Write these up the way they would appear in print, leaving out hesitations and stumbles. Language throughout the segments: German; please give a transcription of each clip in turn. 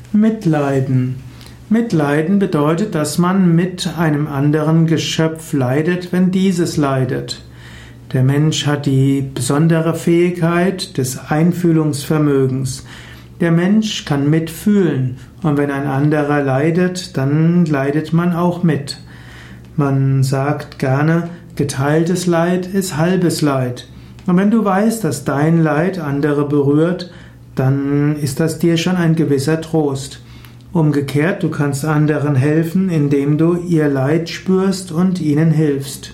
Mitleiden. Mitleiden bedeutet, dass man mit einem anderen Geschöpf leidet, wenn dieses leidet. Der Mensch hat die besondere Fähigkeit des Einfühlungsvermögens. Der Mensch kann mitfühlen, und wenn ein anderer leidet, dann leidet man auch mit. Man sagt gerne, geteiltes Leid ist halbes Leid. Und wenn du weißt, dass dein Leid andere berührt, dann ist das dir schon ein gewisser Trost. Umgekehrt, du kannst anderen helfen, indem du ihr Leid spürst und ihnen hilfst.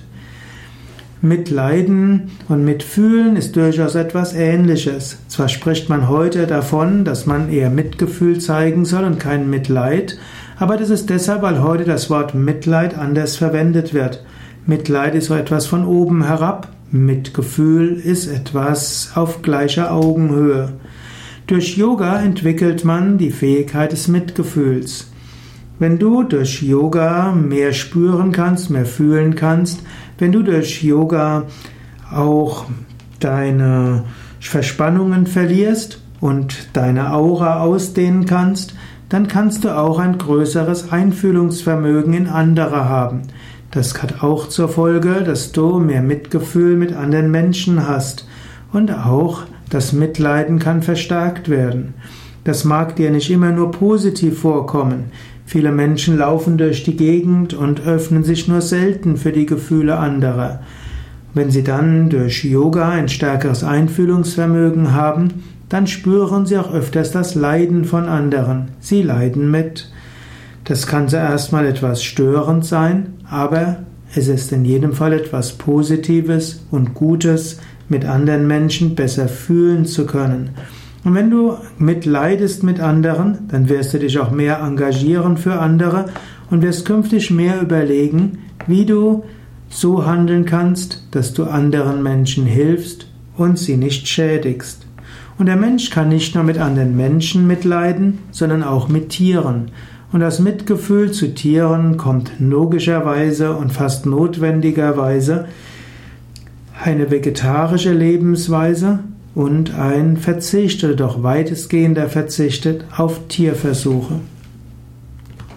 Mitleiden und Mitfühlen ist durchaus etwas Ähnliches. Zwar spricht man heute davon, dass man eher Mitgefühl zeigen soll und kein Mitleid, aber das ist deshalb, weil heute das Wort Mitleid anders verwendet wird. Mitleid ist so etwas von oben herab, Mitgefühl ist etwas auf gleicher Augenhöhe. Durch Yoga entwickelt man die Fähigkeit des Mitgefühls. Wenn du durch Yoga mehr spüren kannst, mehr fühlen kannst, wenn du durch Yoga auch deine Verspannungen verlierst und deine Aura ausdehnen kannst, dann kannst du auch ein größeres Einfühlungsvermögen in andere haben. Das hat auch zur Folge, dass du mehr Mitgefühl mit anderen Menschen hast und auch das Mitleiden kann verstärkt werden. Das mag dir nicht immer nur positiv vorkommen. Viele Menschen laufen durch die Gegend und öffnen sich nur selten für die Gefühle anderer. Wenn sie dann durch Yoga ein stärkeres Einfühlungsvermögen haben, dann spüren sie auch öfters das Leiden von anderen. Sie leiden mit. Das kann zuerst mal etwas störend sein, aber es ist in jedem Fall etwas Positives und Gutes, mit anderen Menschen besser fühlen zu können. Und wenn du mitleidest mit anderen, dann wirst du dich auch mehr engagieren für andere und wirst künftig mehr überlegen, wie du so handeln kannst, dass du anderen Menschen hilfst und sie nicht schädigst. Und der Mensch kann nicht nur mit anderen Menschen mitleiden, sondern auch mit Tieren. Und das Mitgefühl zu Tieren kommt logischerweise und fast notwendigerweise eine vegetarische Lebensweise und ein Verzicht oder doch weitestgehender Verzicht auf Tierversuche.